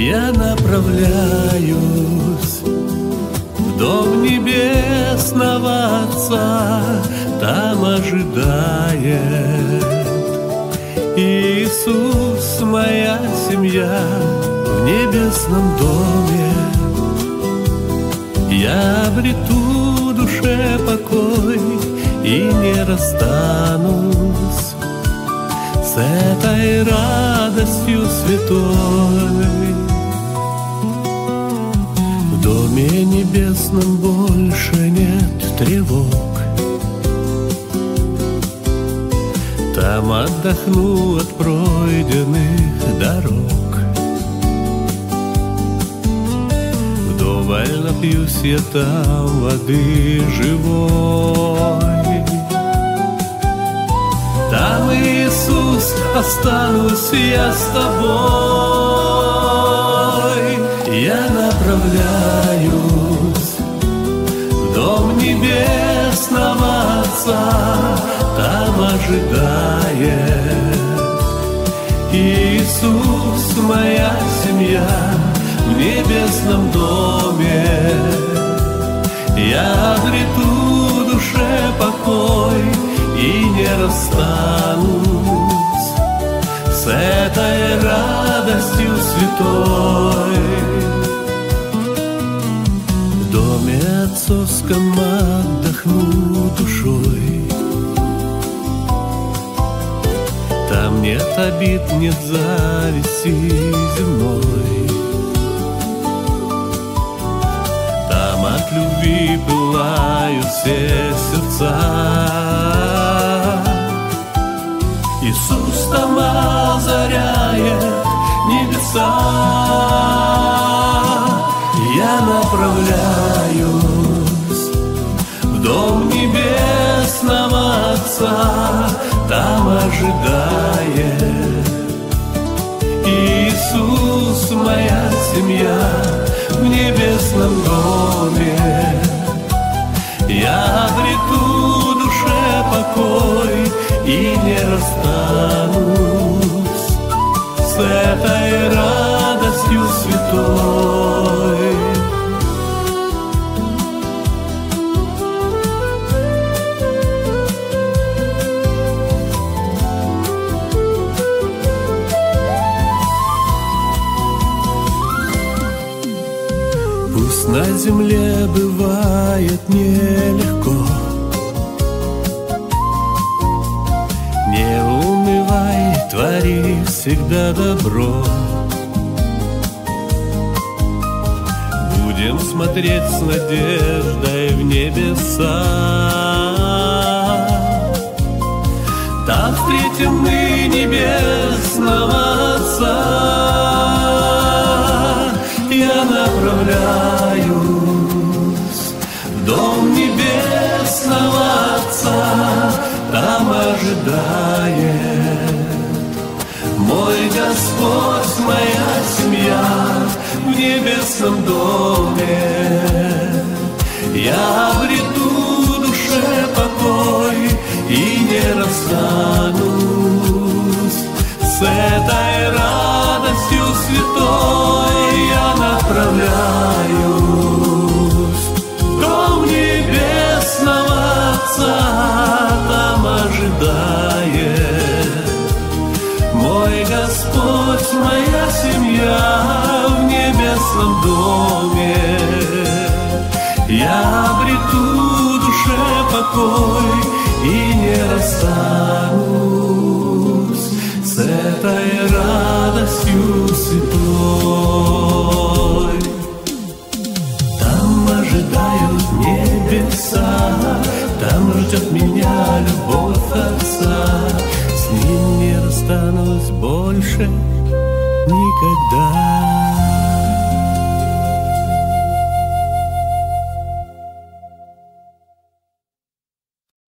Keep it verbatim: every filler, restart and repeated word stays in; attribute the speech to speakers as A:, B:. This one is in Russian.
A: Я направляюсь в дом небесного Отца, там ожидает Иисус, моя семья в небесном доме. Я обрету душе покой и не расстанусь с этой радостью святой. В доме небесном больше нет тревог, там отдохну от пройденных дорог. Вдоволь напьюсь я там воды живой. Там, Иисус, останусь я с тобой. Я направляюсь в дом небесного Отца, там ожидает Иисус, моя семья в небесном доме. Я обрету душе покой и не расстанусь с этой радостью святой. В доме отцовском отдохну душой, там нет обид, нет зависти земной. Там от любви пылают все сердца. Иисус там озаряет небеса. Я направляюсь в дом небесного Отца, там ожидает Иисус, моя семья в небесном доме. Я обрету душе покой и не расстанусь с этой радостью святой. Пусть на земле бывает нелегко, не унывай, твори всегда добро. Будем смотреть с надеждой в небеса, там встретим мы небесного Отца. Я направляюсь в дом небесного Отца, там ожидает мой Господь, моя семья в небесном доме. Я обрету душе покой и не расстанусь с этой радостью святой. Я направляюсь в дом небесного Отца, там ожидает мой Господь, моя семья в небесном доме. Я обрету душе покой и не расстанусь с этой радостью святой. Там ожидают небеса, там ждет меня любовь Отца. С ним не расстанусь больше никогда.